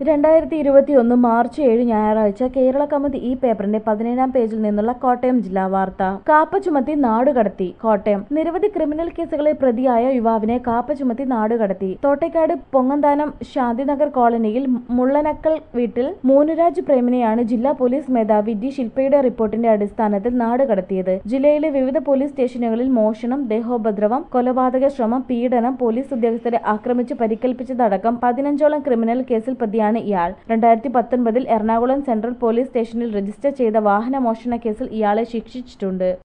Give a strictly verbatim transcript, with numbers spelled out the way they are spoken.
രണ്ടായിരത്തി ഇരുപത്തിയൊന്ന് മാർച്ച് ഏഴ് ഞായറാഴ്ച കേരള കൗമുദി ഈ പേപ്പറിന്റെ പതിനേഴാം പേജിൽ നിന്നുള്ള കോട്ടയം ജില്ലാ വാർത്ത. കാപ്പ ചുമത്തി നാടുകടത്തി. കോട്ടയം നിരവധി ക്രിമിനൽ കേസുകളിൽ പ്രതിയായ യുവാവിനെ കാപ്പ ചുമത്തി നാടുകടത്തി. തോട്ടേക്കാട് പൊങ്ങന്താനം ശാന്തിനഗർ കോളനിയിൽ മുള്ളനക്കൽ വീട്ടിൽ മൂനുരാജ് പ്രേമിനെയാണ് ജില്ലാ പോലീസ് മേധാവി ഡി ശില്പയുടെ റിപ്പോർട്ടിന്റെ അടിസ്ഥാനത്തിൽ നാടുകടത്തിയത്. ജില്ലയിലെ വിവിധ പോലീസ് സ്റ്റേഷനുകളിൽ മോഷണം, ദേഹോപദ്രവം, കൊലപാതക ശ്രമം, പീഡനം, പോലീസ് ഉദ്യോഗസ്ഥരെ ആക്രമിച്ച് പരിക്കേൽപ്പിച്ചതടക്കം പതിനഞ്ചോളം ക്രിമിനൽ കേസിൽ പ്രതിയാണ് ഇയാൾ. രണ്ടായിരത്തി പത്തൊൻപതിൽ എറണാകുളം സെൻട്രൽ പോലീസ് സ്റ്റേഷനിൽ രജിസ്റ്റർ ചെയ്ത വാഹന മോഷണ കേസിൽ ഇയാളെ ശിക്ഷിച്ചിട്ടുണ്ട്.